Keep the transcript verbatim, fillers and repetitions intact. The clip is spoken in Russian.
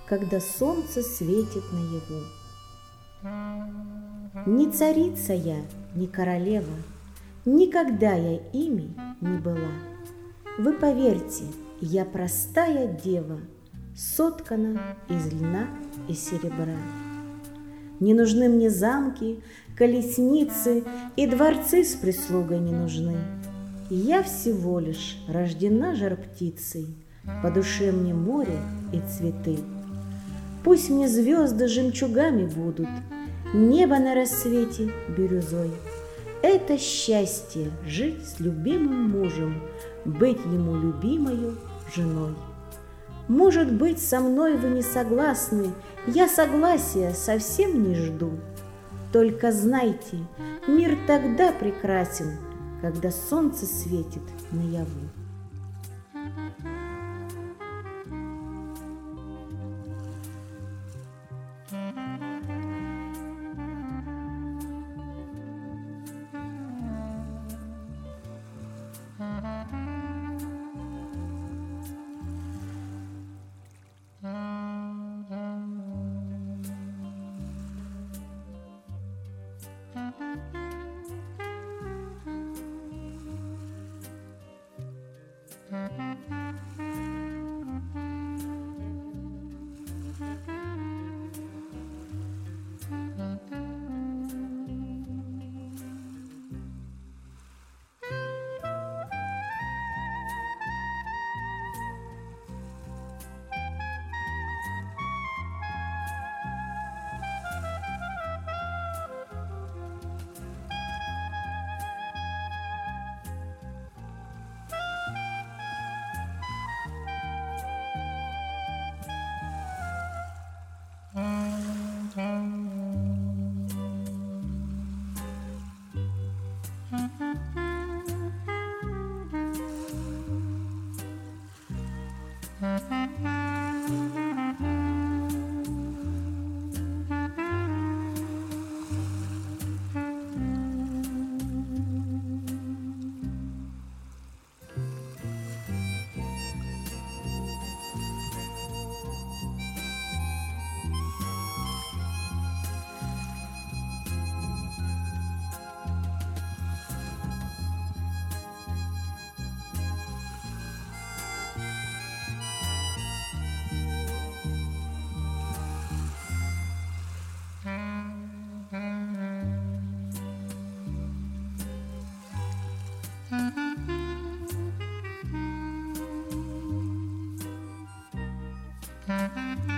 когда солнце светит наяву. Не царица я, не королева, никогда я ими не была. Вы поверьте, я простая дева, соткана из льна и серебра. Не нужны мне замки, колесницы, и дворцы с прислугой не нужны. Я всего лишь рождена жар-птицей, по душе мне море и цветы. Пусть мне звезды жемчугами будут, небо на рассвете бирюзой. Это счастье — жить с любимым мужем, быть ему любимою женой. Может быть, со мной вы не согласны, я согласия совсем не жду. Только знайте, мир тогда прекрасен, когда солнце светит наяву. Mm-hmm.